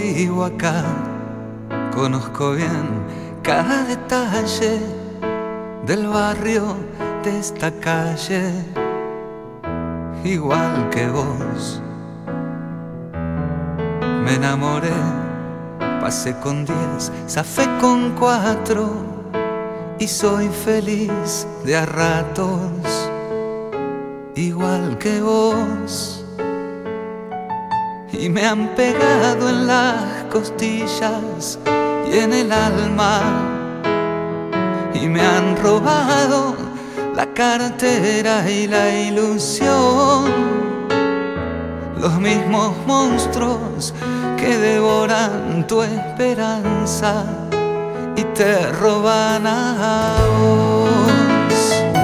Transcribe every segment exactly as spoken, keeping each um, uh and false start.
vivo acá, conozco bien cada detalle del barrio de esta calle, igual que vos. Me enamoré, pasé con diez, zafé con cuatro y soy feliz de a ratos, igual que vos. Y me han pegado en las costillas y en el alma, y me han robado la cartera y la ilusión, los mismos monstruos que devoran tu esperanza y te roban a vos.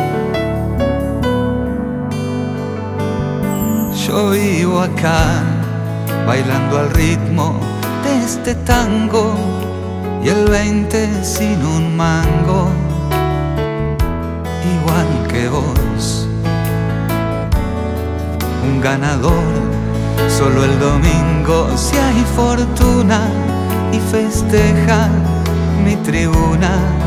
Yo vivo acá, bailando al ritmo de este tango, y el veinte sin un mango, igual que vos. Un ganador solo el domingo si hay fortuna y festeja mi tribuna,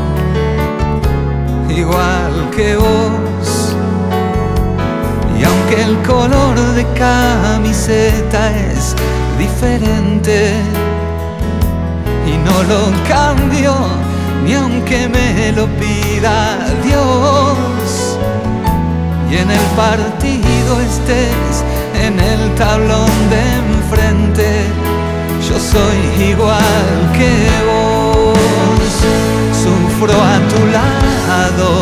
igual que vos. Y aunque el color de camiseta es diferente y no lo cambio ni aunque me lo pida Dios, y en el partido estés en el tablón de enfrente, yo soy igual que vos. Sufro a tu lado,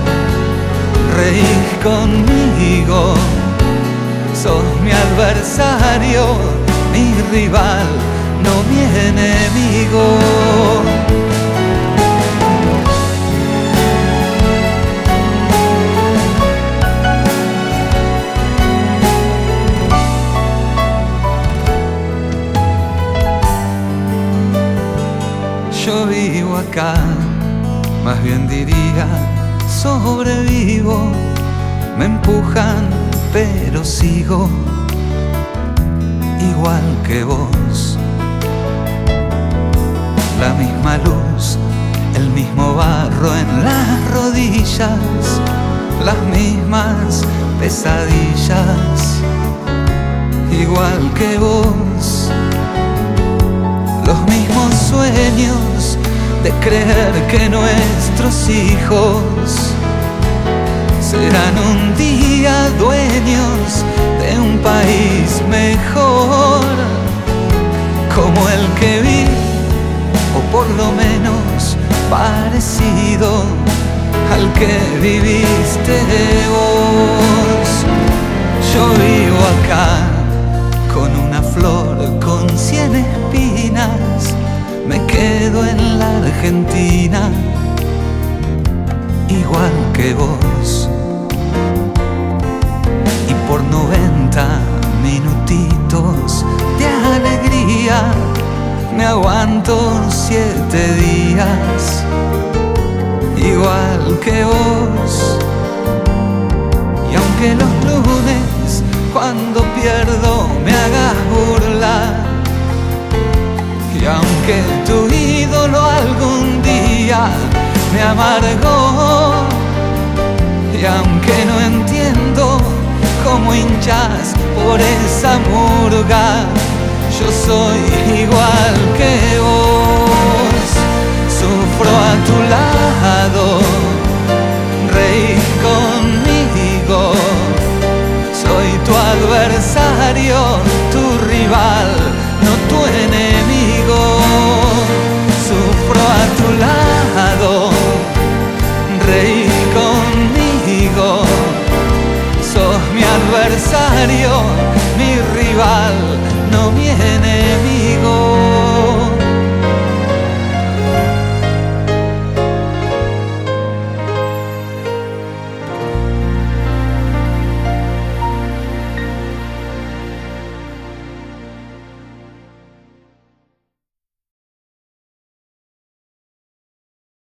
reís conmigo, sos mi adversario, mi rival, no mi enemigo. Yo vivo acá, más bien diría sobrevivo. Me empujan pero sigo, igual que vos. La misma luz, el mismo barro en las rodillas, las mismas pesadillas, igual que vos. Los mismos sueños de creer que nuestros hijos serán un día dueños de un país mejor, como el que vi, o por lo menos parecido al que viviste vos. Yo vivo acá con una flor con cien espinas, me quedo en la Argentina, igual que vos. Y por noventa minutitos de alegría me aguanto siete días, igual que vos. Y aunque los lunes cuando pierdo me hagas burla, y aunque tu ídolo algún día me amargó, y aunque no entiendo cómo hinchas por esa murga, yo soy igual que vos. Sufro a tu lado, reís conmigo, soy tu adversario, tu rival, no tu enemigo. Sufro a tu lado, reís conmigo, sos mi adversario,